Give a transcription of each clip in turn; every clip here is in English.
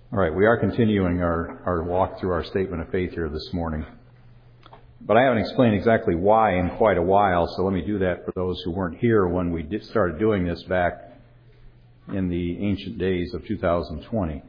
All right, we are continuing our walk through our statement of faith here this morning. But I haven't explained exactly why in quite a while, so let me do that for those who weren't here when we started doing this back in the ancient days of 2020.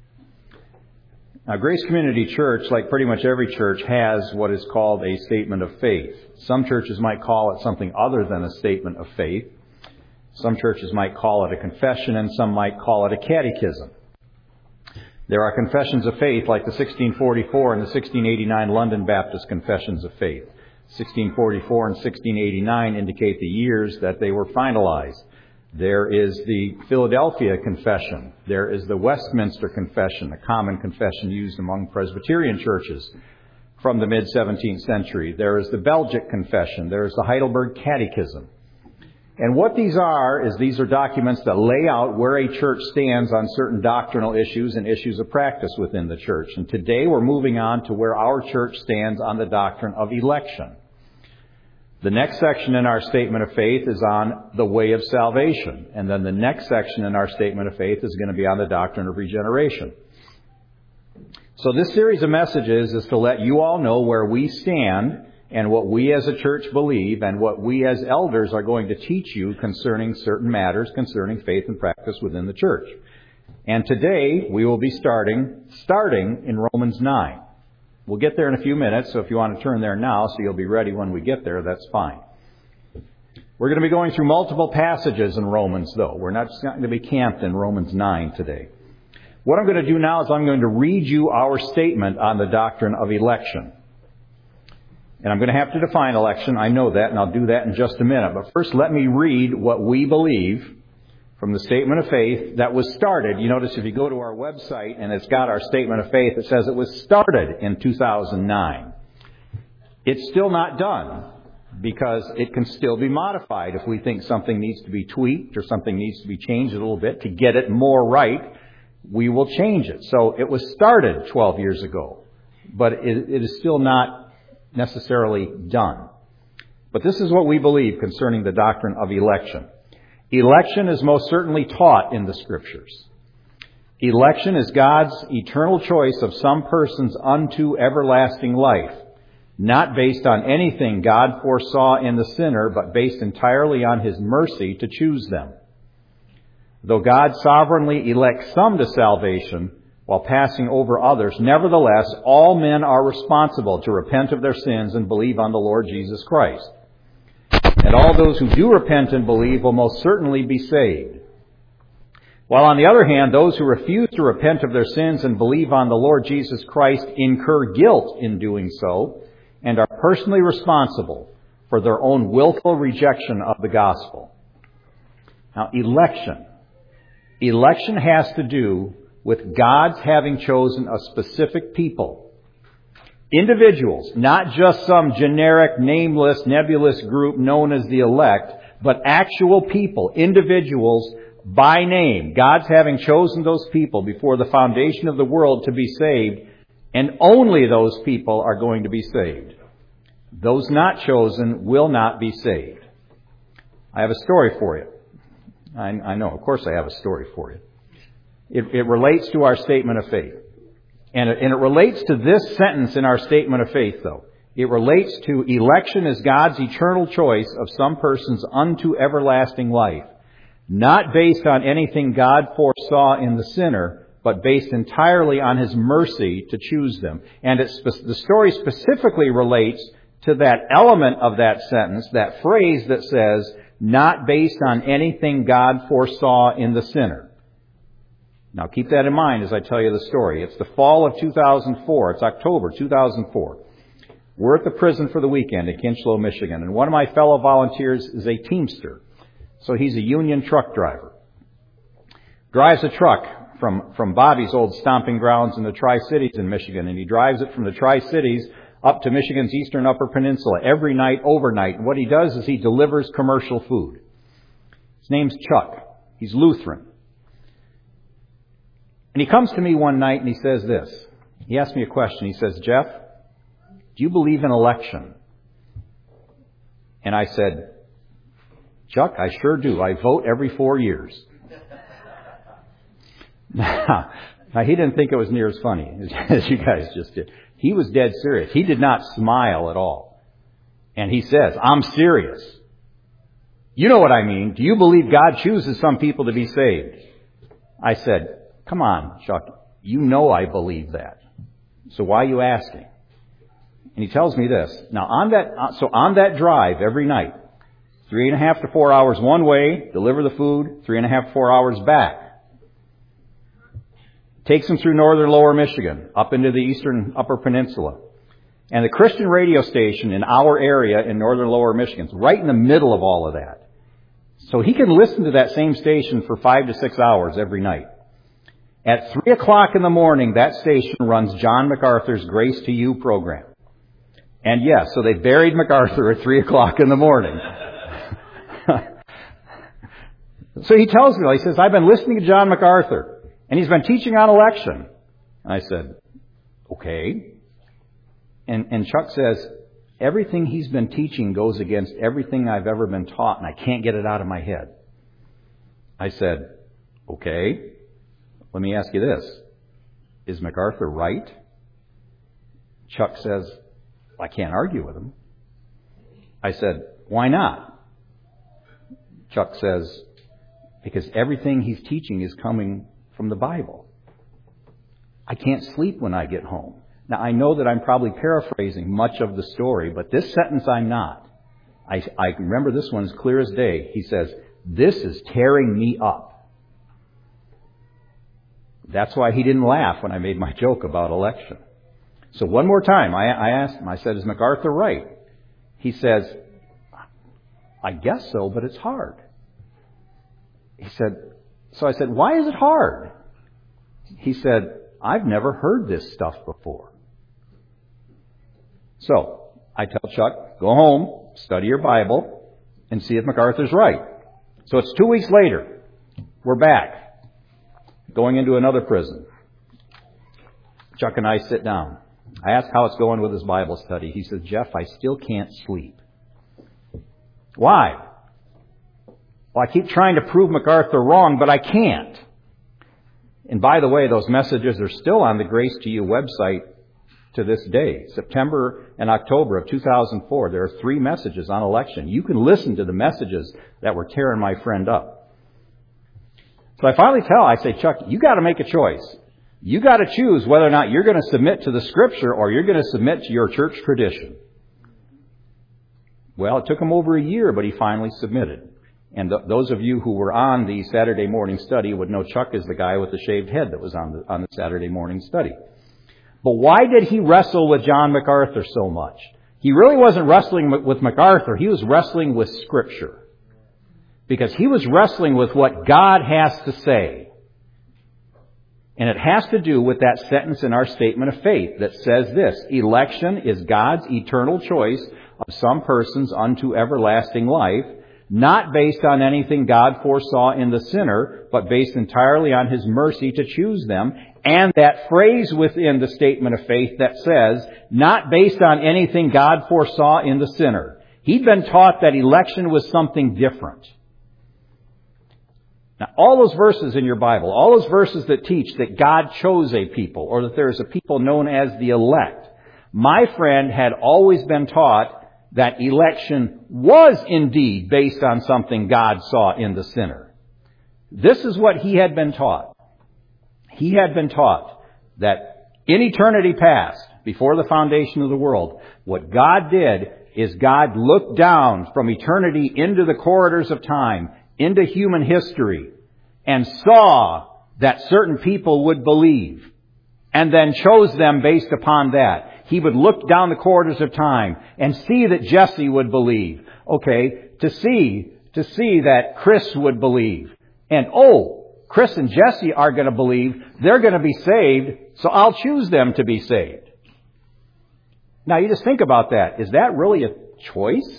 Now, Grace Community Church, like pretty much every church, has what is called a statement of faith. Some churches might call it something other than a statement of faith. Some churches might call it a confession, and some might call it a catechism. There are confessions of faith like the 1644 and the 1689 London Baptist Confessions of Faith. 1644 and 1689 indicate the years that they were finalized. There is the Philadelphia Confession. There is the Westminster Confession, a common confession used among Presbyterian churches from the mid-17th century. There is the Belgic Confession. There is the Heidelberg Catechism. And what these are documents that lay out where a church stands on certain doctrinal issues and issues of practice within the church. And today we're moving on to where our church stands on the doctrine of election. The next section in our statement of faith is on the way of salvation. And then the next section in our statement of faith is going to be on the doctrine of regeneration. So this series of messages is to let you all know where we stand and what we as a church believe and what we as elders are going to teach you concerning certain matters concerning faith and practice within the church. And today we will be starting in Romans 9. We'll get there in a few minutes, so if you want to turn there now so you'll be ready when we get there, that's fine. We're going to be going through multiple passages in Romans, though. We're not just going to be camped in Romans 9 today. What I'm going to do now is I'm going to read you our statement on the doctrine of election. And I'm going to have to define election. I know that, and I'll do that in just a minute. But first, let me read what we believe from the statement of faith that was started. You notice if you go to our website and it's got our statement of faith, it says it was started in 2009. It's still not done because it can still be modified. If we think something needs to be tweaked or something needs to be changed a little bit to get it more right, we will change it. So it was started 12 years ago, but it is still not necessarily done. But this is what we believe concerning the doctrine of election. Election is most certainly taught in the Scriptures. Election is God's eternal choice of some persons unto everlasting life, not based on anything God foresaw in the sinner, but based entirely on His mercy to choose them. Though God sovereignly elects some to salvation, while passing over others, nevertheless, all men are responsible to repent of their sins and believe on the Lord Jesus Christ. And all those who do repent and believe will most certainly be saved. While on the other hand, those who refuse to repent of their sins and believe on the Lord Jesus Christ incur guilt in doing so and are personally responsible for their own willful rejection of the gospel. Now, election has to do with God's having chosen a specific people. Individuals, not just some generic, nameless, nebulous group known as the elect, but actual people, individuals by name. God's having chosen those people before the foundation of the world to be saved, and only those people are going to be saved. Those not chosen will not be saved. I have a story for you. I know, of course I have a story for you. It relates to our statement of faith. And it relates to this sentence in our statement of faith, though. It relates to election as God's eternal choice of some persons unto everlasting life, not based on anything God foresaw in the sinner, but based entirely on His mercy to choose them. And the story specifically relates to that element of that sentence, that phrase that says, not based on anything God foresaw in the sinner. Now, keep that in mind as I tell you the story. It's the fall of 2004. It's October 2004. We're at the prison for the weekend in Kinchlow, Michigan. And one of my fellow volunteers is a Teamster. So he's a union truck driver. Drives a truck from Bobby's old stomping grounds in the Tri-Cities in Michigan. And he drives it from the Tri-Cities up to Michigan's eastern Upper Peninsula every night, overnight. And what he does is he delivers commercial food. His name's Chuck. He's Lutheran. And he comes to me one night and he says this. He asked me a question. He says, Jeff, do you believe in election? And I said, Chuck, I sure do. I vote every 4 years. Now, he didn't think it was near as funny as you guys just did. He was dead serious. He did not smile at all. And he says, I'm serious. You know what I mean. Do you believe God chooses some people to be saved? I said, come on, Chuck. You know I believe that. So why are you asking? And he tells me this. Now, on that drive every night, 3.5 to 4 hours one way, deliver the food, 3.5 to 4 hours back. Takes him through northern lower Michigan, up into the eastern upper peninsula. And the Christian radio station in our area in northern lower Michigan is right in the middle of all of that. So he can listen to that same station for 5 to 6 hours every night. At 3 o'clock in the morning, that station runs John MacArthur's Grace to You program. And yes, so they buried MacArthur at 3 o'clock in the morning. So he tells me, he says, I've been listening to John MacArthur. And he's been teaching on election. And I said, okay. And Chuck says, everything he's been teaching goes against everything I've ever been taught, and I can't get it out of my head. I said, okay, let me ask you this. Is MacArthur right? Chuck says, I can't argue with him. I said, why not? Chuck says, because everything he's teaching is coming from the Bible. I can't sleep when I get home. Now, I know that I'm probably paraphrasing much of the story, but this sentence I'm not. I remember this one as clear as day. He says, this is tearing me up. That's why he didn't laugh when I made my joke about election. So one more time, I asked him, I said, is MacArthur right? He says, I guess so, but it's hard. So I said, why is it hard? He said, I've never heard this stuff before. So I tell Chuck, go home, study your Bible, and see if MacArthur's right. So it's 2 weeks later. We're back, going into another prison. Chuck and I sit down. I ask how it's going with his Bible study. He says, Jeff, I still can't sleep. Why? Well, I keep trying to prove MacArthur wrong, but I can't. And by the way, those messages are still on the Grace to You website to this day. September and October of 2004, there are 3 messages on election. You can listen to the messages that were tearing my friend up. So I finally say, Chuck, you got to make a choice. You got to choose whether or not you're going to submit to the Scripture or you're going to submit to your church tradition. Well, it took him over a year, but he finally submitted. And those of you who were on the Saturday morning study would know Chuck is the guy with the shaved head that was on the Saturday morning study. But why did he wrestle with John MacArthur so much? He really wasn't wrestling with MacArthur. He was wrestling with Scripture. Because he was wrestling with what God has to say. And it has to do with that sentence in our statement of faith that says this: election is God's eternal choice of some persons unto everlasting life, not based on anything God foresaw in the sinner, but based entirely on His mercy to choose them. And that phrase within the statement of faith that says, not based on anything God foresaw in the sinner. He'd been taught that election was something different. Now, all those verses in your Bible, all those verses that teach that God chose a people, or that there is a people known as the elect, my friend had always been taught that election was indeed based on something God saw in the sinner. This is what he had been taught. He had been taught that in eternity past, before the foundation of the world, what God did is God looked down from eternity into the corridors of time, into human history, and saw that certain people would believe, and then chose them based upon that. He would look down the corridors of time and see that Jesse would believe. Okay, to see that Chris would believe. And Chris and Jesse are going to believe. They're going to be saved, so I'll choose them to be saved. Now, you just think about that. Is that really a choice?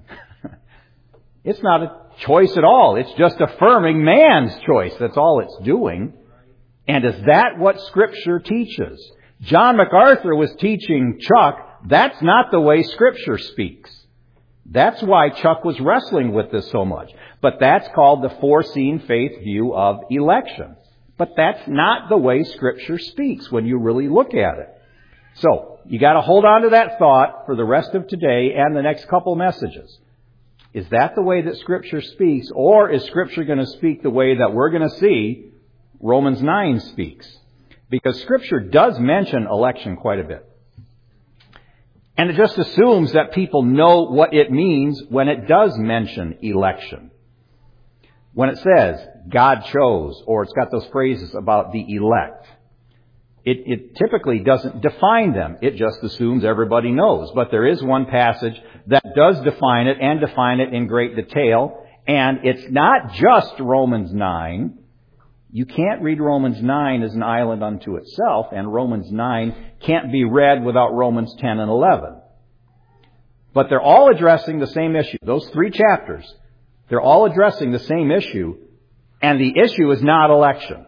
It's not a choice at all. It's just affirming man's choice. That's all it's doing. And is that what Scripture teaches? John MacArthur was teaching Chuck, that's not the way Scripture speaks. That's why Chuck was wrestling with this so much. But that's called the foreseen faith view of election. But that's not the way Scripture speaks when you really look at it. So, you got to hold on to that thought for the rest of today and the next couple messages. Is that the way that Scripture speaks, or is Scripture going to speak the way that we're going to see Romans 9 speaks? Because Scripture does mention election quite a bit. And it just assumes that people know what it means when it does mention election. When it says, God chose, or it's got those phrases about the elect, it typically doesn't define them. It just assumes everybody knows. But there is one passage that does define it, and define it in great detail. And it's not just Romans 9. You can't read Romans 9 as an island unto itself, and Romans 9 can't be read without Romans 10 and 11. But they're all addressing the same issue. Those 3 chapters, they're all addressing the same issue, and the issue is not election.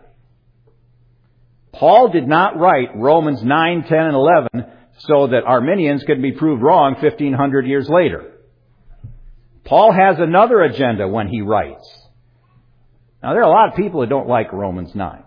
Paul did not write Romans 9, 10, and 11 so that Arminians could be proved wrong 1,500 years later. Paul has another agenda when he writes. Now, there are a lot of people who don't like Romans 9.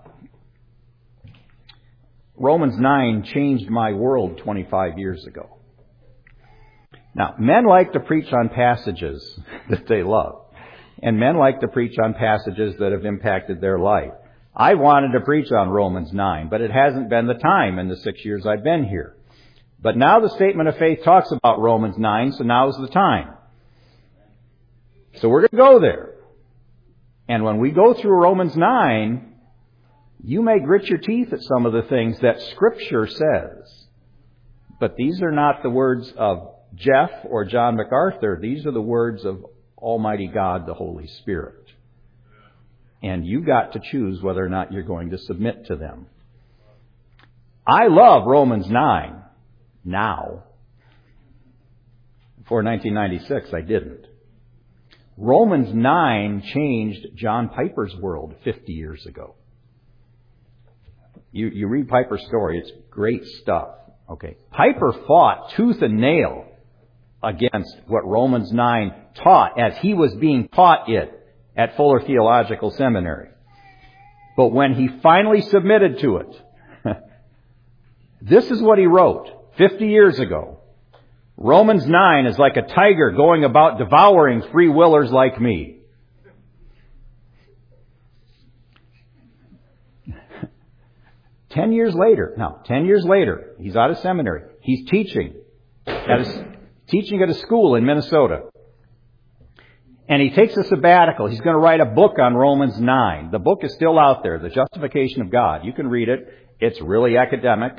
Romans 9 changed my world 25 years ago. Now, men like to preach on passages that they love. And men like to preach on passages that have impacted their life. I wanted to preach on Romans 9, but it hasn't been the time in the 6 years I've been here. But now the statement of faith talks about Romans 9, so now's the time. So we're going to go there. And when we go through Romans 9, you may grit your teeth at some of the things that Scripture says. But these are not the words of Jeff or John MacArthur. These are the words of Almighty God, the Holy Spirit. And you got to choose whether or not you're going to submit to them. I love Romans 9 now. Before 1996, I didn't. Romans 9 changed John Piper's world 50 years ago. You read Piper's story, it's great stuff. Okay. Piper fought tooth and nail against what Romans 9 taught as he was being taught it at Fuller Theological Seminary. But when he finally submitted to it, this is what he wrote 50 years ago. Romans 9 is like a tiger going about devouring free willers like me. 10 years later, he's out of seminary. He's teaching at a school in Minnesota. And he takes a sabbatical. He's going to write a book on Romans 9. The book is still out there, The Justification of God. You can read it. It's really academic.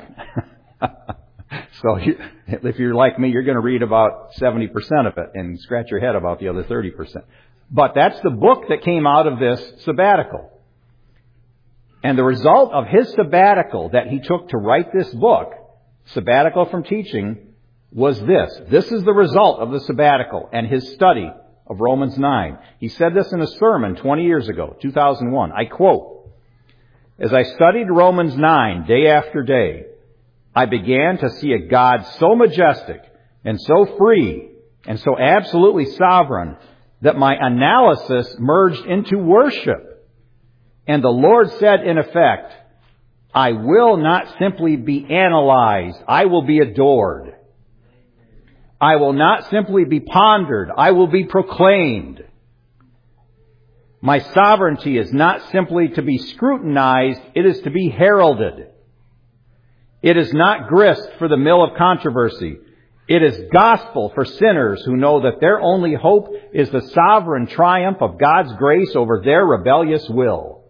So if you're like me, you're going to read about 70% of it and scratch your head about the other 30%. But that's the book that came out of this sabbatical. And the result of his sabbatical that he took to write this book, sabbatical from teaching, was this. This is the result of the sabbatical and his study of Romans 9. He said this in a sermon 20 years ago, 2001. I quote, "As I studied Romans 9 day after day, I began to see a God so majestic and so free and so absolutely sovereign that my analysis merged into worship. And the Lord said, in effect, I will not simply be analyzed, I will be adored. I will not simply be pondered, I will be proclaimed. My sovereignty is not simply to be scrutinized, it is to be heralded. It is not grist for the mill of controversy. It is gospel for sinners who know that their only hope is the sovereign triumph of God's grace over their rebellious will.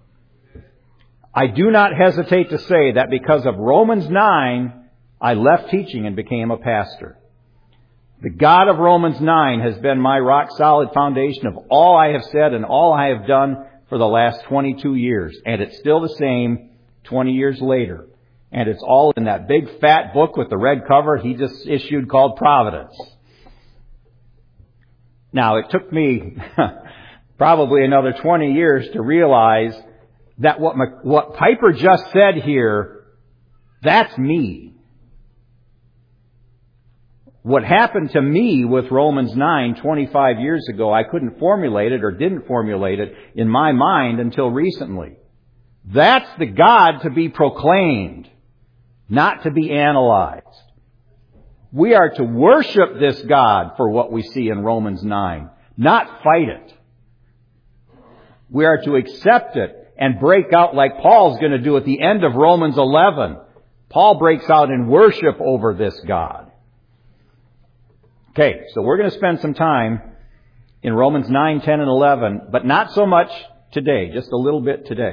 I do not hesitate to say that because of Romans 9, I left teaching and became a pastor. The God of Romans 9 has been my rock-solid foundation of all I have said and all I have done for the last 22 years. And it's still the same 20 years later. And it's all in that big fat book with the red cover he just issued called Providence. Now, it took me probably another 20 years to realize that what Piper just said here, that's me. What happened to me with Romans 9 25 years ago, I couldn't formulate it or didn't formulate it in my mind until recently. That's the God to be proclaimed, not to be analyzed. We are to worship this God for what we see in Romans 9, not fight it. We are to accept it and break out like Paul's going to do at the end of Romans 11. Paul breaks out in worship over this God. Okay, so we're going to spend some time in Romans 9, 10, and 11, but not so much today, just a little bit today.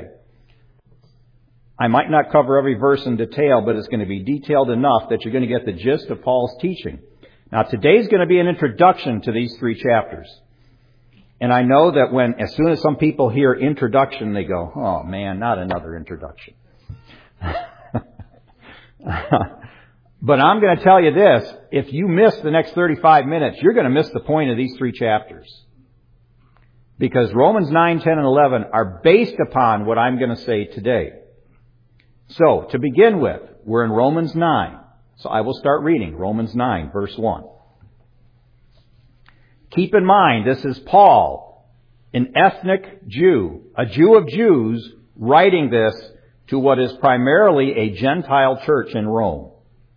I might not cover every verse in detail, but it's going to be detailed enough that you're going to get the gist of Paul's teaching. Now, today's going to be an introduction to these 3 chapters. And I know that as soon as some people hear introduction, they go, oh man, not another introduction. But I'm going to tell you this, if you miss the next 35 minutes, you're going to miss the point of these 3 chapters. Because Romans 9, 10, and 11 are based upon what I'm going to say today. So, to begin with, we're in Romans 9. So I will start reading Romans 9, verse 1. Keep in mind, this is Paul, an ethnic Jew, a Jew of Jews, writing this to what is primarily a Gentile church in Rome.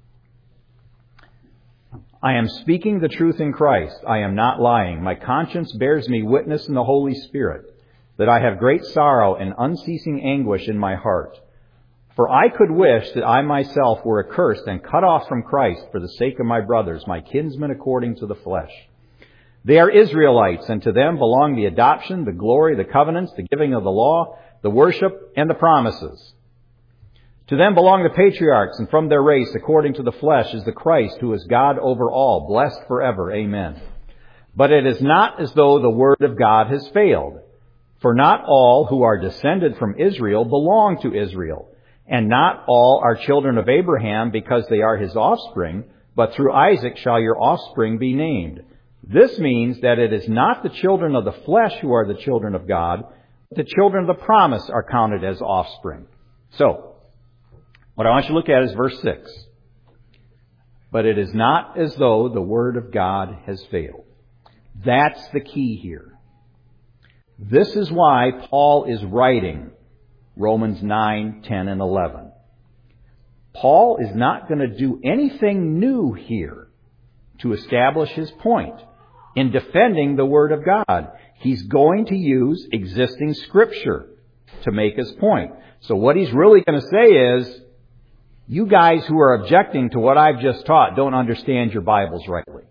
I am speaking the truth in Christ. I am not lying. My conscience bears me witness in the Holy Spirit that I have great sorrow and unceasing anguish in my heart. For I could wish that I myself were accursed and cut off from Christ for the sake of my brothers, my kinsmen according to the flesh. They are Israelites, and to them belong the adoption, the glory, the covenants, the giving of the law, the worship, and the promises. To them belong the patriarchs, and from their race, according to the flesh, is the Christ, who is God over all, blessed forever. Amen. But it is not as though the word of God has failed. For not all who are descended from Israel belong to Israel, and not all are children of Abraham because they are his offspring, but through Isaac shall your offspring be named. This means that it is not the children of the flesh who are the children of God, but the children of the promise are counted as offspring. So, what I want you to look at is verse 6. But it is not as though the word of God has failed. That's the key here. This is why Paul is writing Romans 9, 10, and 11. Paul is not going to do anything new here to establish his point in defending the Word of God. He's going to use existing Scripture to make his point. So what he's really going to say is, you guys who are objecting to what I've just taught don't understand your Bibles rightly.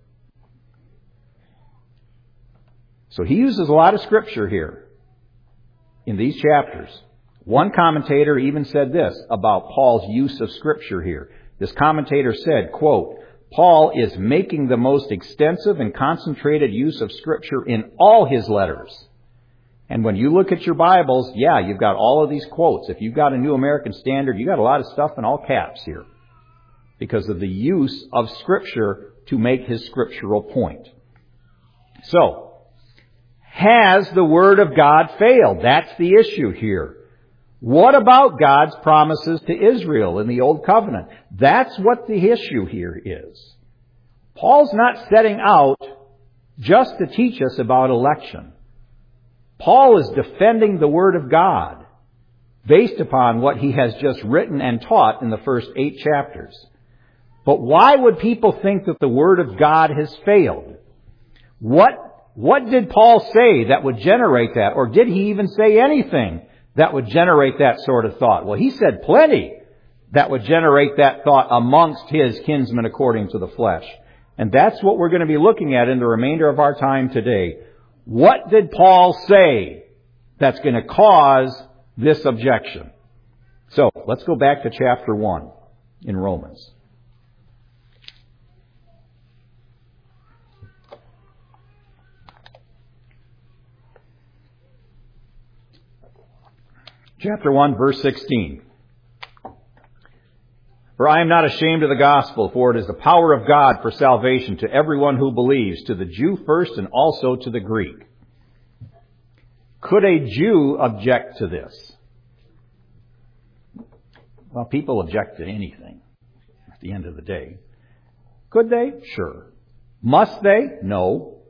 So he uses a lot of Scripture here in these chapters. One commentator even said this about Paul's use of Scripture here. This commentator said, quote, Paul is making the most extensive and concentrated use of Scripture in all his letters. And when you look at your Bibles, yeah, you've got all of these quotes. If you've got a New American Standard, you've got a lot of stuff in all caps here because of the use of Scripture to make his scriptural point. So, has the Word of God failed? That's the issue here. What about God's promises to Israel in the Old Covenant? That's what the issue here is. Paul's not setting out just to teach us about election. Paul is defending the Word of God based upon what he has just written and taught in the first 8 chapters. But why would people think that the Word of God has failed? What did Paul say that would generate that? Or did he even say anything that would generate that sort of thought? Well, he said plenty that would generate that thought amongst his kinsmen according to the flesh. And that's what we're going to be looking at in the remainder of our time today. What did Paul say that's going to cause this objection? So, let's go back to chapter 1 in Romans. Chapter 1, verse 16. For I am not ashamed of the gospel, for it is the power of God for salvation to everyone who believes, to the Jew first and also to the Greek. Could a Jew object to this? Well, people object to anything at the end of the day. Could they? Sure. Must they? No.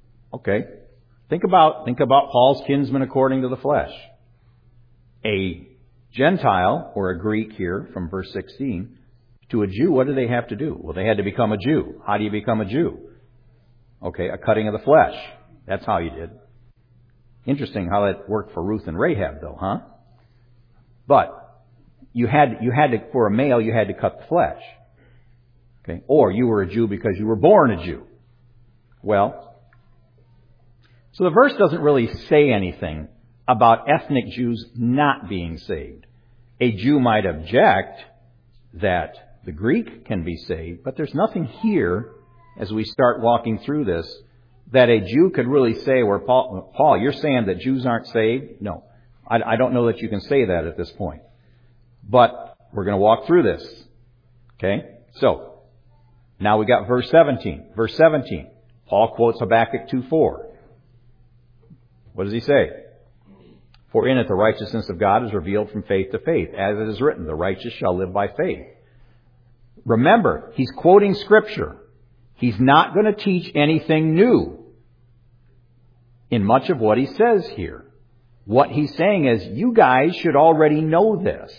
Okay. Think about Paul's kinsmen according to the flesh. A Gentile, or a Greek here from verse 16, to a Jew, what do they have to do? Well, they had to become a Jew. How do you become a Jew? Okay, a cutting of the flesh. That's how you did. Interesting how that worked for Ruth and Rahab, though, huh? But you had to, for a male, you had to cut the flesh. Okay, or you were a Jew because you were born a Jew. Well, so the verse doesn't really say anything about ethnic Jews not being saved. A Jew might object that the Greek can be saved, but there's nothing here, as we start walking through this, that a Jew could really say, where Paul, you're saying that Jews aren't saved? No. I don't know that you can say that at this point. But we're going to walk through this. Okay? So, now we got verse 17. Verse 17. Paul quotes Habakkuk 2:4. What does he say? For in it the righteousness of God is revealed from faith to faith, as it is written, the righteous shall live by faith. Remember, he's quoting Scripture. He's not going to teach anything new in much of what he says here. What he's saying is, you guys should already know this.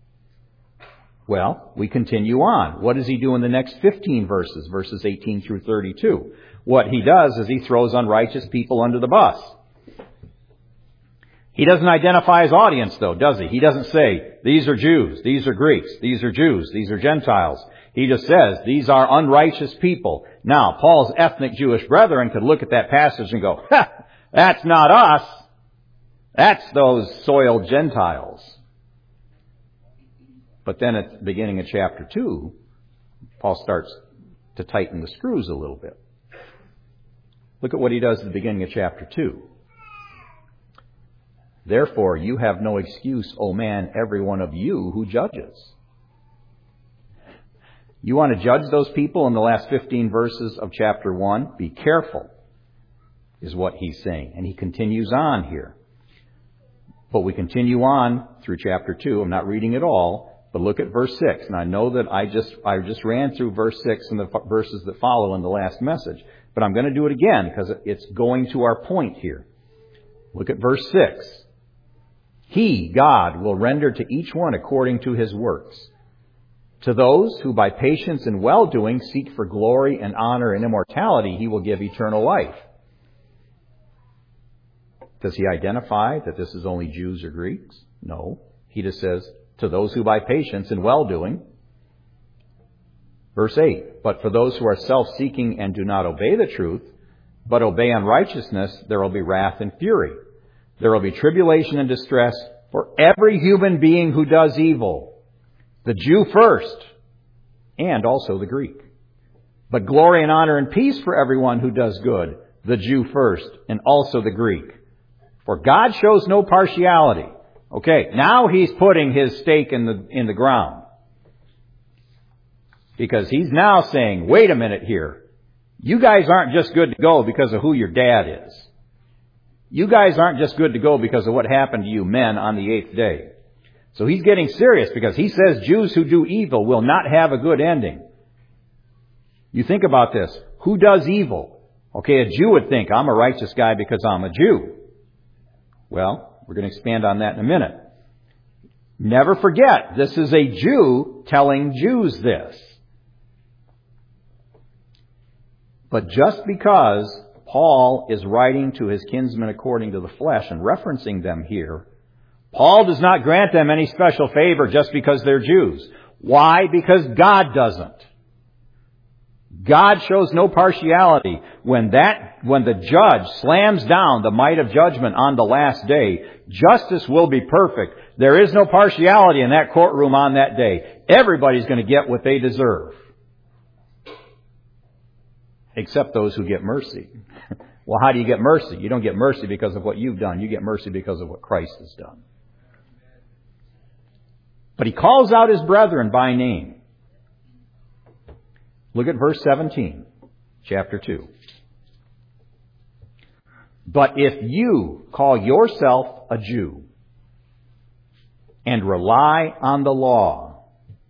Well, we continue on. What does he do in the next 15 verses, verses 18 through 32? What he does is he throws unrighteous people under the bus. He doesn't identify his audience, though, does he? He doesn't say, these are Jews, these are Greeks, these are Jews, these are Gentiles. He just says, these are unrighteous people. Now, Paul's ethnic Jewish brethren could look at that passage and go, ha, that's not us. That's those soiled Gentiles. But then at the beginning of chapter 2, Paul starts to tighten the screws a little bit. Look at what he does at the beginning of chapter 2. Therefore, you have no excuse, O man, every one of you who judges. You want to judge those people in the last 15 verses of chapter 1? Be careful, is what he's saying. And he continues on here. But we continue on through chapter 2. I'm not reading it all, but look at verse 6. And I know that I just ran through verse 6 and the verses that follow in the last message. But I'm going to do it again because it's going to our point here. Look at verse 6. He, God, will render to each one according to his works. To those who by patience and well-doing seek for glory and honor and immortality, he will give eternal life. Does he identify that this is only Jews or Greeks? No. He just says, to those who by patience and well-doing. Verse 8, but for those who are self-seeking and do not obey the truth, but obey unrighteousness, there will be wrath and fury. There will be tribulation and distress for every human being who does evil. The Jew first, and also the Greek. But glory and honor and peace for everyone who does good. The Jew first, and also the Greek. For God shows no partiality. Okay, now he's putting his stake in the ground. Because he's now saying, wait a minute here. You guys aren't just good to go because of who your dad is. You guys aren't just good to go because of what happened to you men on the 8th day. So he's getting serious because he says Jews who do evil will not have a good ending. You think about this. Who does evil? Okay, a Jew would think, I'm a righteous guy because I'm a Jew. Well, we're going to expand on that in a minute. Never forget, this is a Jew telling Jews this. But just because Paul is writing to his kinsmen according to the flesh and referencing them here, Paul does not grant them any special favor just because they're Jews. Why? Because God doesn't. God shows no partiality. When the judge slams down the might of judgment on the last day, justice will be perfect. There is no partiality in that courtroom on that day. Everybody's going to get what they deserve. Except those who get mercy. Well, how do you get mercy? You don't get mercy because of what you've done. You get mercy because of what Christ has done. But he calls out his brethren by name. Look at verse 17, chapter 2. But if you call yourself a Jew and rely on the law,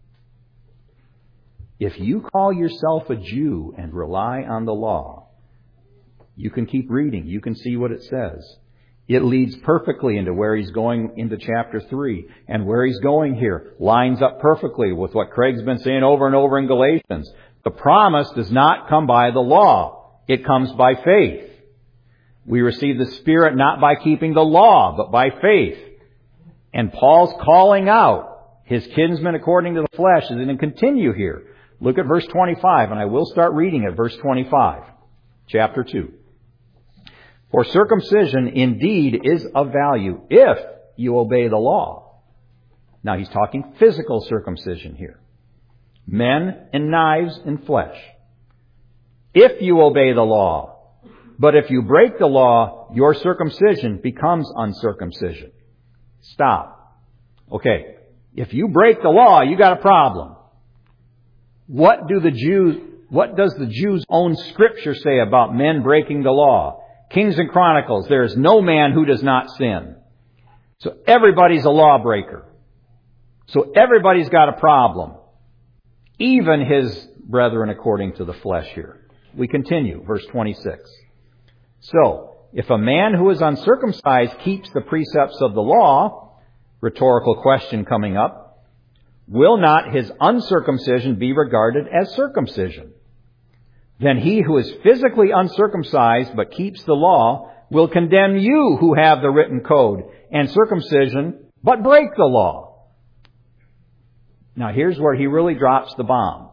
if you call yourself a Jew and rely on the law, you can keep reading. You can see what it says. It leads perfectly into where he's going into chapter 3. And where he's going here lines up perfectly with what Craig's been saying over and over in Galatians. The promise does not come by the law. It comes by faith. We receive the Spirit not by keeping the law, but by faith. And Paul's calling out his kinsmen according to the flesh is going to continue here. Look at verse 25, and I will start reading at verse 25, chapter 2. For circumcision indeed is of value if you obey the law. Now he's talking physical circumcision here. Men and knives and flesh. If you obey the law. But if you break the law, your circumcision becomes uncircumcision. Stop. Okay. If you break the law, you got a problem. What does the Jews' own scripture say about men breaking the law? Kings and Chronicles, there is no man who does not sin. So everybody's a lawbreaker. So everybody's got a problem. Even his brethren according to the flesh here. We continue, verse 26. So, if a man who is uncircumcised keeps the precepts of the law, rhetorical question coming up, will not his uncircumcision be regarded as circumcision? Then he who is physically uncircumcised but keeps the law will condemn you who have the written code and circumcision but break the law. Now here's where he really drops the bomb.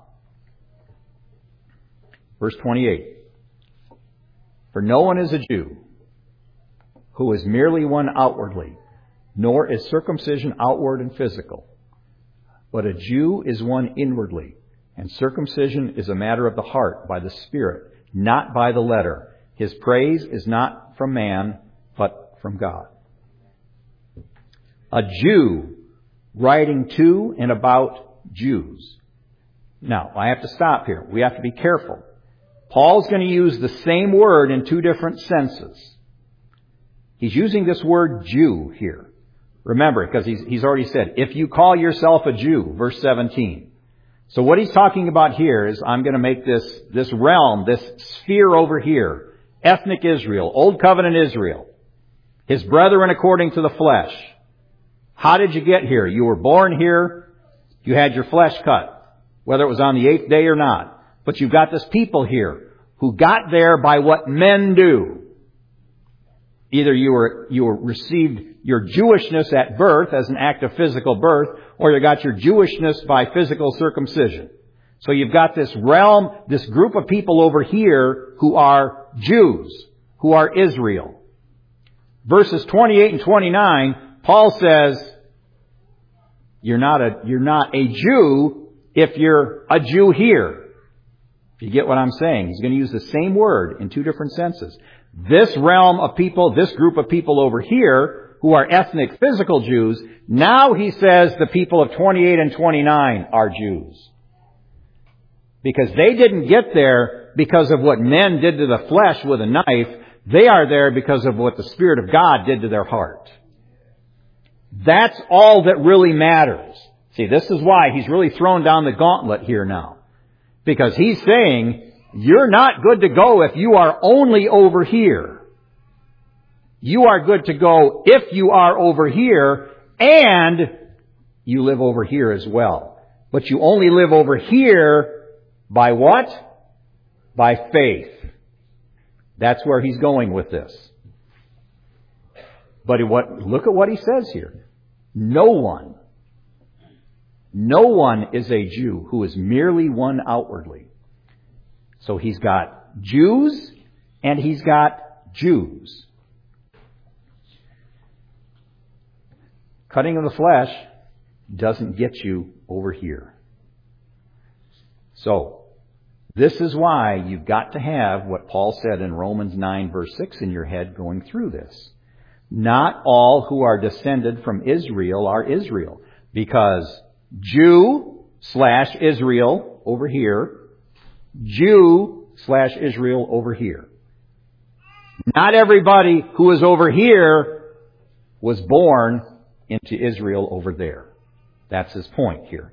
Verse 28. For no one is a Jew who is merely one outwardly, nor is circumcision outward and physical. But a Jew is one inwardly, and circumcision is a matter of the heart by the Spirit, not by the letter. His praise is not from man, but from God. A Jew writing to and about Jews. Now, I have to stop here. We have to be careful. Paul's going to use the same word in two different senses. He's using this word Jew here. Remember, because he's already said, if you call yourself a Jew, verse 17. So what he's talking about here is, I'm going to make this realm, this sphere over here, ethnic Israel, Old Covenant Israel, his brethren according to the flesh. How did you get here? You were born here, you had your flesh cut, whether it was on the 8th day or not. But you've got this people here who got there by what men do. Either you received your Jewishness at birth as an act of physical birth, or you got your Jewishness by physical circumcision. So you've got this realm, this group of people over here who are Jews, who are Israel. Verses 28 and 29, Paul says, you're not a Jew if you're a Jew here. If you get what I'm saying, he's going to use the same word in two different senses. This realm of people, this group of people over here, who are ethnic, physical Jews, now he says the people of 28 and 29 are Jews. Because they didn't get there because of what men did to the flesh with a knife. They are there because of what the Spirit of God did to their heart. That's all that really matters. See, this is why he's really thrown down the gauntlet here now. Because he's saying, you're not good to go if you are only over here. You are good to go if you are over here and you live over here as well. But you only live over here by what? By faith. That's where he's going with this. But look at what he says here. No one is a Jew who is merely one outwardly. So he's got Jews and he's got Jews. Cutting of the flesh doesn't get you over here. So, this is why you've got to have what Paul said in Romans 9 verse 6 in your head going through this. Not all who are descended from Israel are Israel, because Jew/Israel over here, Jew/Israel over here. Not everybody who is over here was born into Israel over there. That's his point here.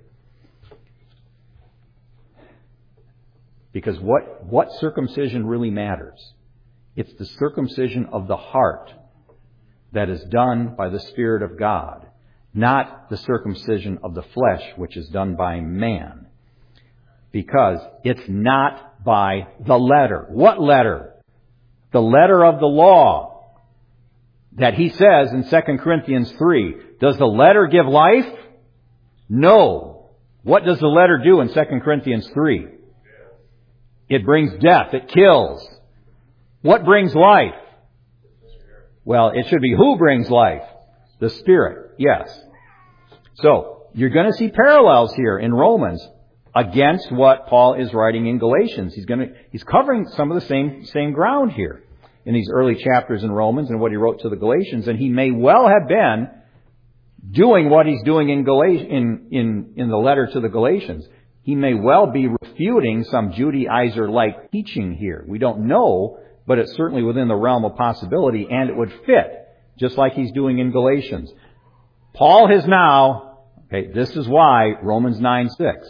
Because what circumcision really matters? It's the circumcision of the heart that is done by the Spirit of God, not the circumcision of the flesh, which is done by man. Because it's not by the letter. What letter? The letter of the law that he says in 2 Corinthians 3. Does the letter give life? No. What does the letter do in 2 Corinthians 3? It brings death. It kills. What brings life? Well, it should be who brings life? The Spirit. Yes. So, you're going to see parallels here in Romans against what Paul is writing in Galatians. He's covering some of the same ground here in these early chapters in Romans and what he wrote to the Galatians. And he may well have been doing what he's doing in the letter to the Galatians. He may well be refuting some Judaizer-like teaching here. We don't know, but it's certainly within the realm of possibility, and it would fit, just like he's doing in Galatians. Paul has now, this is why Romans 9:6.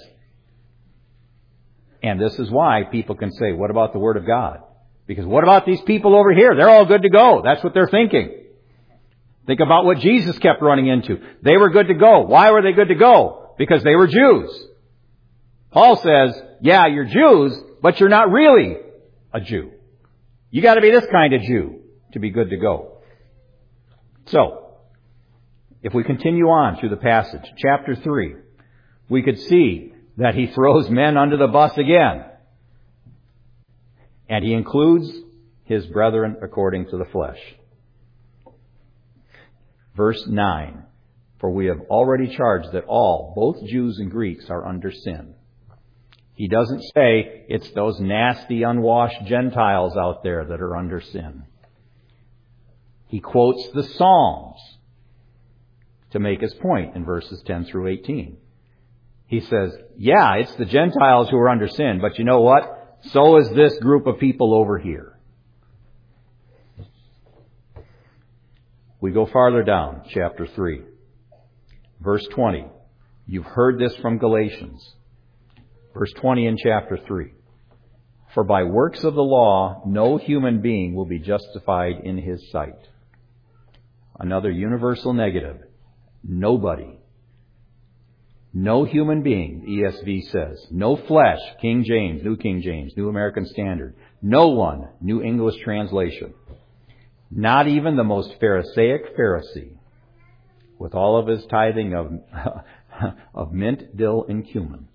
And this is why people can say, what about the Word of God? Because what about these people over here? They're all good to go. That's what they're thinking. Think about what Jesus kept running into. They were good to go. Why were they good to go? Because they were Jews. Paul says, yeah, you're Jews, but you're not really a Jew. You got to be this kind of Jew to be good to go. So, if we continue on through the passage, chapter 3, we could see that he throws men under the bus again. And he includes his brethren according to the flesh. Verse 9, for we have already charged that all, both Jews and Greeks, are under sin. He doesn't say it's those nasty, unwashed Gentiles out there that are under sin. He quotes the Psalms to make his point in verses 10 through 18. He says, yeah, it's the Gentiles who are under sin, but you know what? So is this group of people over here. We go farther down, chapter 3, verse 20. You've heard this from Galatians. Verse 20 in chapter 3. For by works of the law, no human being will be justified in his sight. Another universal negative. Nobody. No human being, the ESV says. No flesh, King James, New King James, New American Standard. No one, New English Translation. Not even the most Pharisaic Pharisee, with all of his tithing of mint, dill, and cumin.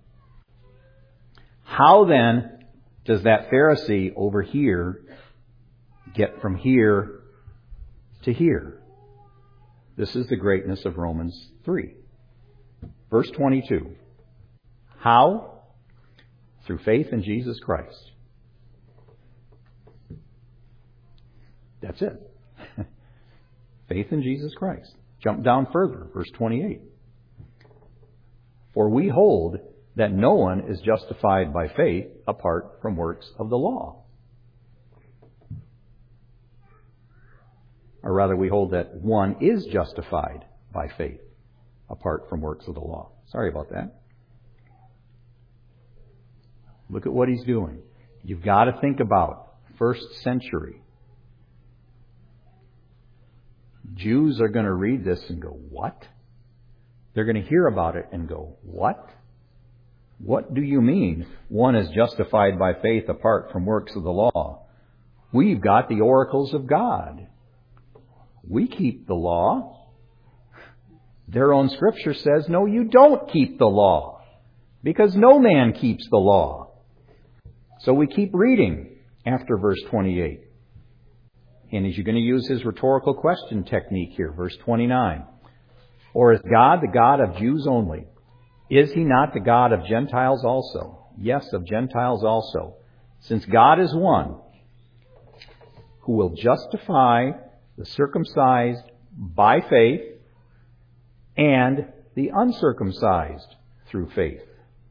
How then does that Pharisee over here get from here to here? This is the greatness of Romans 3. Verse 22. How? Through faith in Jesus Christ. That's it. Faith in Jesus Christ. Jump down further. Verse 28. For we hold that no one is justified by faith apart from works of the law. Or rather, we hold that one is justified by faith apart from works of the law. Sorry about that. Look at what he's doing. You've got to think about first century. Jews are going to read this and go, what? They're going to hear about it and go, what? What do you mean one is justified by faith apart from works of the law? We've got the oracles of God. We keep the law. Their own scripture says, no, you don't keep the law, because no man keeps the law. So we keep reading after verse 28. And he's going to use his rhetorical question technique here, verse 29. Or is God the God of Jews only? Is he not the God of Gentiles also? Yes, of Gentiles also. Since God is one who will justify the circumcised by faith and the uncircumcised through faith.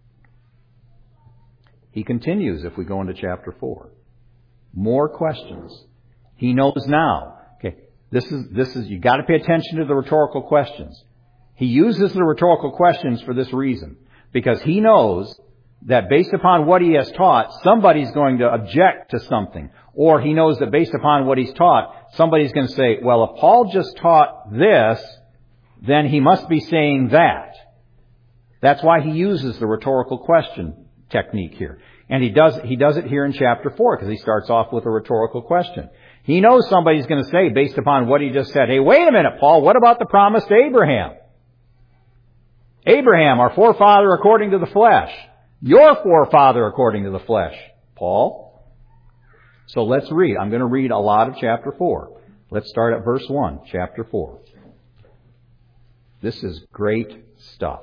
He continues if we go into chapter 4. More questions. He knows now. Okay, this is you got to pay attention to the rhetorical questions. He uses the rhetorical questions for this reason, because he knows that based upon what he has taught, somebody's going to object to something. Or he knows that based upon what he's taught, somebody's going to say, well, if Paul just taught this, then he must be saying that. That's why he uses the rhetorical question technique here. And he does it here in chapter 4, because he starts off with a rhetorical question. He knows somebody's going to say, based upon what he just said, hey, wait a minute, Paul, what about the promise to Abraham? Abraham, our forefather according to the flesh. Your forefather according to the flesh, Paul. So let's read. I'm going to read a lot of chapter 4. Let's start at verse 1, chapter 4. This is great stuff.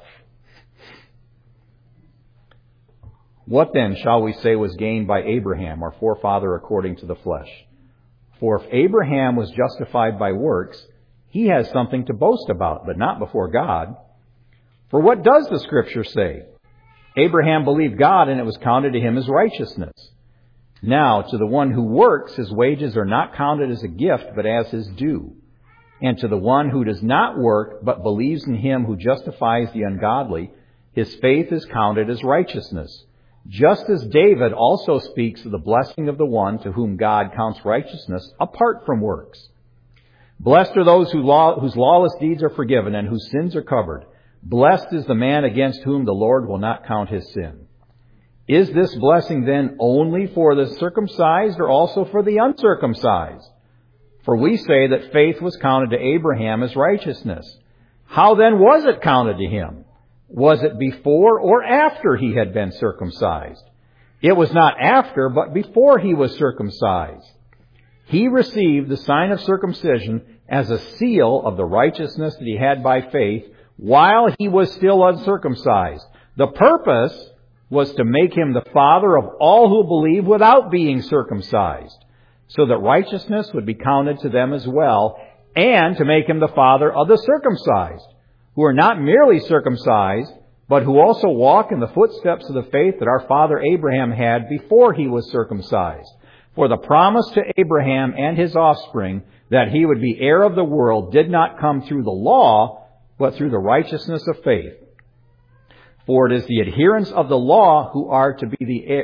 What then shall we say was gained by Abraham, our forefather according to the flesh? For if Abraham was justified by works, he has something to boast about, but not before God. For what does the Scripture say? Abraham believed God, and it was counted to him as righteousness. Now, to the one who works, his wages are not counted as a gift, but as his due. And to the one who does not work, but believes in him who justifies the ungodly, his faith is counted as righteousness. Just as David also speaks of the blessing of the one to whom God counts righteousness apart from works. Blessed are those whose lawless deeds are forgiven and whose sins are covered. Blessed is the man against whom the Lord will not count his sin. Is this blessing then only for the circumcised or also for the uncircumcised? For we say that faith was counted to Abraham as righteousness. How then was it counted to him? Was it before or after he had been circumcised? It was not after, but before he was circumcised. He received the sign of circumcision as a seal of the righteousness that he had by faith while he was still uncircumcised. The purpose was to make him the father of all who believe without being circumcised, so that righteousness would be counted to them as well, and to make him the father of the circumcised, who are not merely circumcised, but who also walk in the footsteps of the faith that our father Abraham had before he was circumcised. For the promise to Abraham and his offspring that he would be heir of the world did not come through the law, but through the righteousness of faith. For it is the adherents of the law who are to be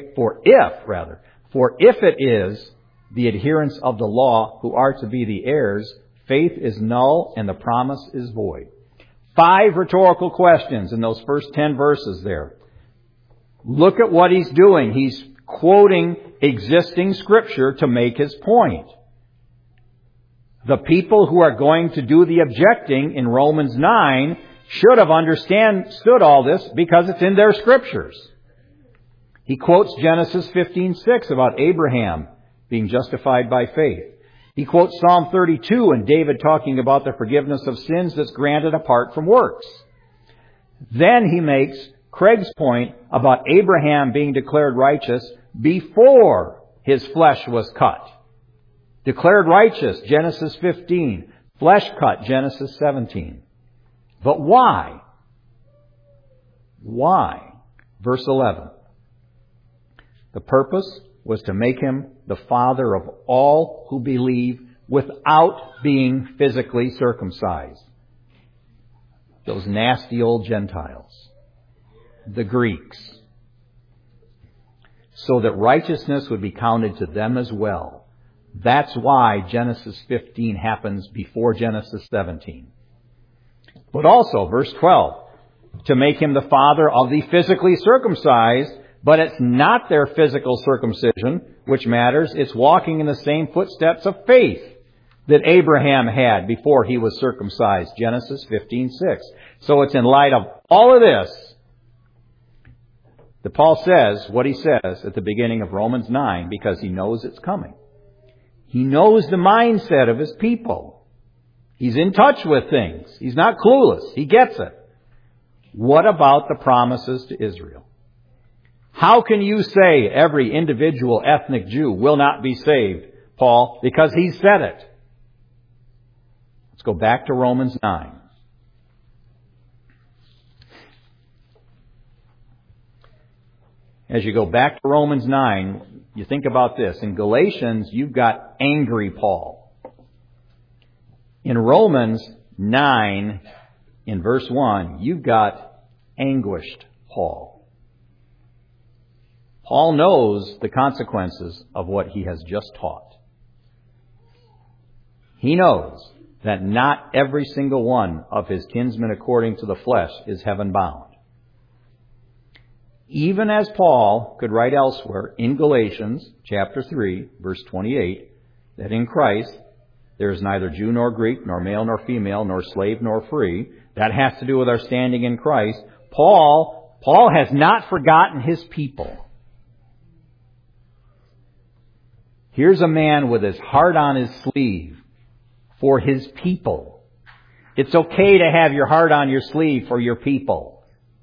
for if it is the adherents of the law who are to be the heirs, faith is null and the promise is void. 5 rhetorical questions in those first 10 verses there. Look at what he's doing. He's quoting existing Scripture to make his point. The people who are going to do the objecting in Romans 9 should have understood all this because it's in their Scriptures. He quotes Genesis 15:6 about Abraham being justified by faith. He quotes Psalm 32 and David talking about the forgiveness of sins that's granted apart from works. Then he makes Craig's point about Abraham being declared righteous before his flesh was cut. Declared righteous, Genesis 15. Flesh cut, Genesis 17. But why? Why? Verse 11. The purpose was to make him the father of all who believe without being physically circumcised. Those nasty old Gentiles. The Greeks. So that righteousness would be counted to them as well. That's why Genesis 15 happens before Genesis 17. But also, verse 12, to make him the father of the physically circumcised, but it's not their physical circumcision which matters. It's walking in the same footsteps of faith that Abraham had before he was circumcised. Genesis 15:6. So it's in light of all of this that Paul says what he says at the beginning of Romans 9 because he knows it's coming. He knows the mindset of his people. He's in touch with things. He's not clueless. He gets it. What about the promises to Israel? How can you say every individual ethnic Jew will not be saved, Paul? Because he said it. Let's go back to Romans 9. As you go back to Romans 9, you think about this. In Galatians, you've got angry Paul. In Romans 9, in verse 1, you've got anguished Paul. Paul knows the consequences of what he has just taught. He knows that not every single one of his kinsmen according to the flesh is heaven-bound. Even as Paul could write elsewhere in Galatians chapter 3, verse 28, that in Christ there is neither Jew nor Greek, nor male nor female, nor slave nor free. That has to do with our standing in Christ. Paul has not forgotten his people. Here's a man with his heart on his sleeve for his people. It's okay to have your heart on your sleeve for your people.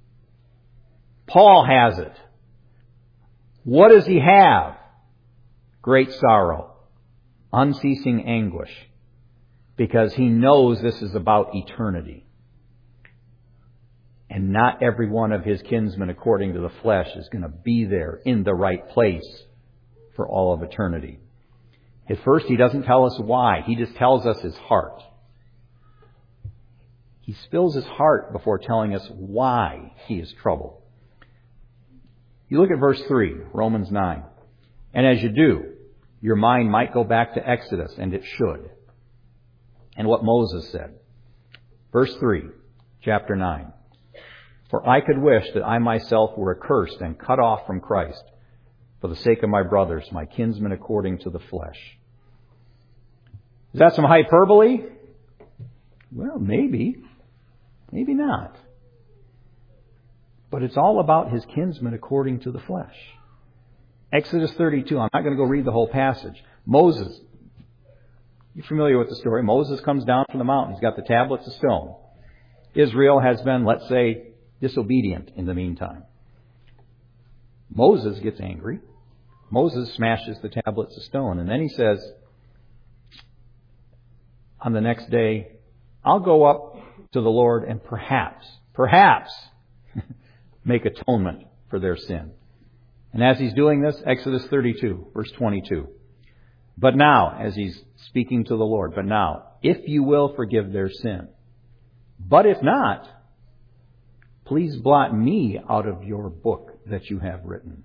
Paul has it. What does he have? Great sorrow, unceasing anguish, because he knows this is about eternity. And not every one of his kinsmen according to the flesh is going to be there in the right place for all of eternity. At first, he doesn't tell us why. He just tells us his heart. He spills his heart before telling us why he is troubled. You look at verse 3, Romans 9. And as you do, your mind might go back to Exodus, and it should. And what Moses said. Verse 3, chapter 9. For I could wish that I myself were accursed and cut off from Christ for the sake of my brothers, my kinsmen according to the flesh. Is that some hyperbole? Well, maybe. Maybe not. But it's all about his kinsmen according to the flesh. Exodus 32, I'm not going to go read the whole passage. Moses, you're familiar with the story. Moses comes down from the mountain. He's got the tablets of stone. Israel has been, let's say, disobedient in the meantime. Moses gets angry. Moses smashes the tablets of stone. And then he says, on the next day, I'll go up to the Lord and perhaps make atonement for their sin. And as he's doing this, Exodus 32, verse 22. But now, as he's speaking to the Lord, but now, if you will forgive their sin. But if not, please blot me out of your book that you have written.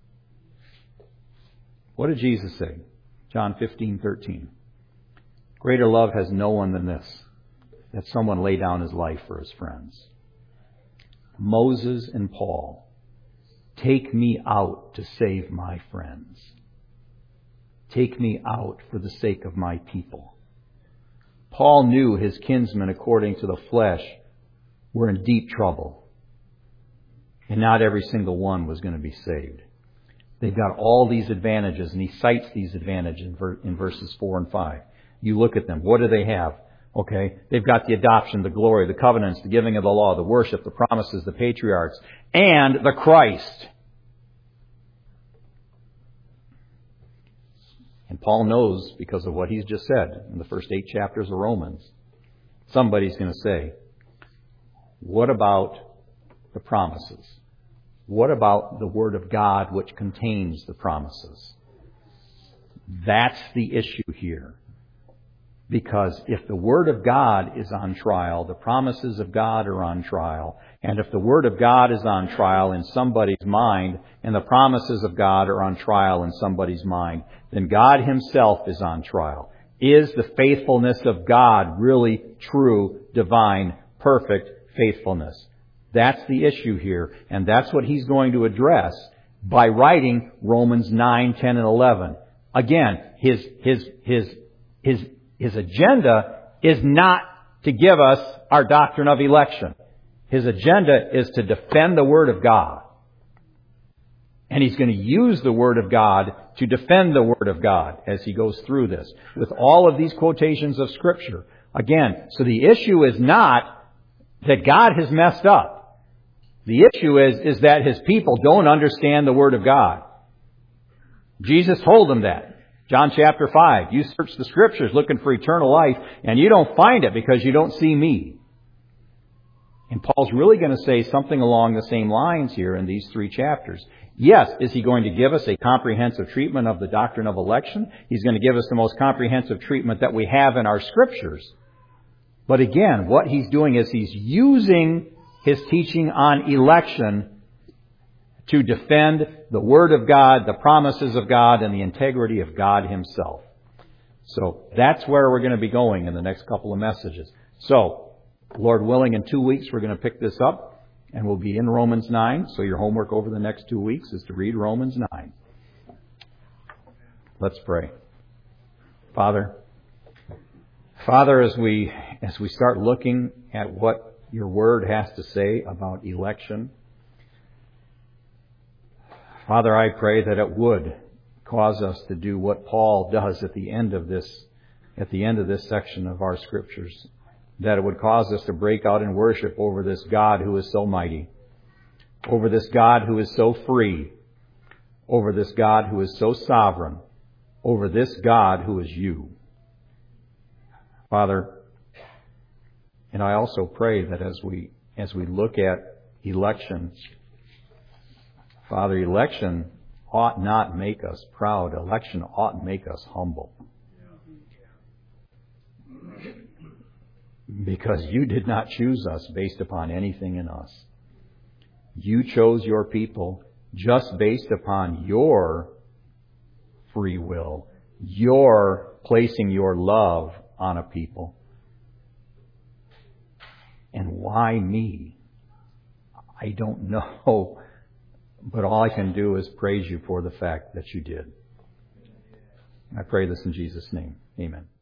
What did Jesus say? John 15:13. Greater love has no one than this, that someone lay down his life for his friends. Moses and Paul, take me out to save my friends. Take me out for the sake of my people. Paul knew his kinsmen according to the flesh were in deep trouble. And not every single one was going to be saved. They've got all these advantages, and he cites these advantages in verses 4 and 5. You look at them. What do they have? Okay, they've got the adoption, the glory, the covenants, the giving of the law, the worship, the promises, the patriarchs, and the Christ. And Paul knows, because of what he's just said in the first 8 chapters of Romans, somebody's going to say, what about the promises? What about the Word of God which contains the promises? That's the issue here. Because if the Word of God is on trial, the promises of God are on trial. And if the Word of God is on trial in somebody's mind, and the promises of God are on trial in somebody's mind, then God Himself is on trial. Is the faithfulness of God really true, divine, perfect faithfulness? That's the issue here. And that's what he's going to address by writing Romans 9, 10, and 11. Again, his agenda is not to give us our doctrine of election. His agenda is to defend the Word of God. And he's going to use the Word of God to defend the Word of God as he goes through this with all of these quotations of Scripture. Again, so the issue is not that God has messed up. The issue is that His people don't understand the Word of God. Jesus told them that. John chapter 5, you search the Scriptures looking for eternal life, and you don't find it because you don't see me. And Paul's really going to say something along the same lines here in these 3 chapters. Yes, is he going to give us a comprehensive treatment of the doctrine of election? He's going to give us the most comprehensive treatment that we have in our Scriptures. But again, what he's doing is he's using his teaching on election to defend the Word of God, the promises of God, and the integrity of God Himself. So that's where we're going to be going in the next couple of messages. So, Lord willing, in 2 weeks we're going to pick this up, and we'll be in Romans 9. So your homework over the next 2 weeks is to read Romans 9. Let's pray. Father, as we start looking at what your word has to say about election, Father, I pray that it would cause us to do what Paul does at the end of this section of our scriptures, that it would cause us to break out in worship over this God who is so mighty, over this God who is so free, over this God who is so sovereign, over this God who is you. Father, and I also pray that as we look at election, Father, election ought not make us proud. Election ought to make us humble. Because you did not choose us based upon anything in us. You chose your people just based upon your free will, your placing your love on a people. And why me? I don't know. But all I can do is praise you for the fact that you did. I pray this in Jesus' name. Amen.